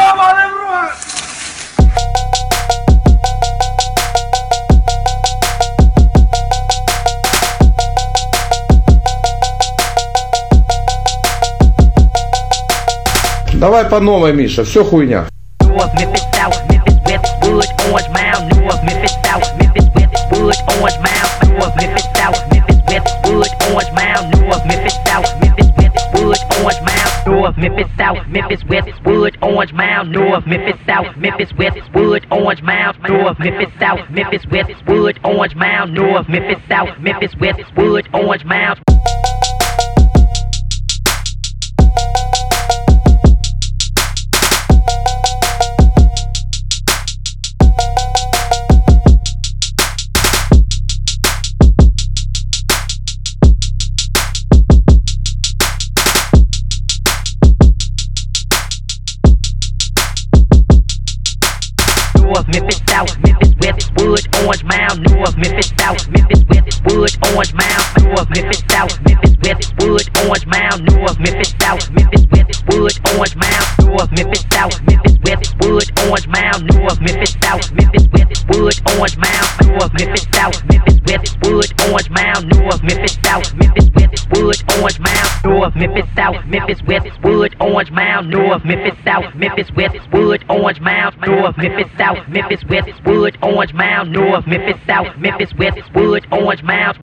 Ёбаный в рот! Давай по новой, Миша, все хуйня. North Memphis, South Memphis, West Wood, Orange Mound. North Memphis, South Memphis, West Wood, Orange Mound. North Memphis, South Memphis, West Wood, Orange Mound. North Memphis, South Memphis, West Wood, Orange Mound. North Memphis, South Memphis, West Wood, Orange Mound. North Memphis, South Memphis, West Wood, Orange Mound. North Memphis, South Memphis, West Wood, Orange Mound. North Memphis, South Memphis, West Wood, Orange Mound. North Memphis, South Memphis, West Wood, Orange Mound. North Memphis, South Memphis, West Wood, Orange Mound. North Memphis, South Memphis, West Wood, Orange Mound. North Memphis, South Memphis, West Wood, Orange Mound. North Memphis, South Memphis, West Wood, Orange Mound. North Memphis, South Memphis, West Wood, Orange Mound. North Memphis, South Memphis, West Wood, Orange Mound. North Memphis, South Memphis, West Wood, Orange Mound. North Memphis, South Memphis, West Wood, Orange Mound. North Memphis, South Memphis, West Wood, Orange Mound. North Memphis, South Memphis, West Wood, Orange Mound. North Memphis, South Memphis, West Wood, Orange Mound.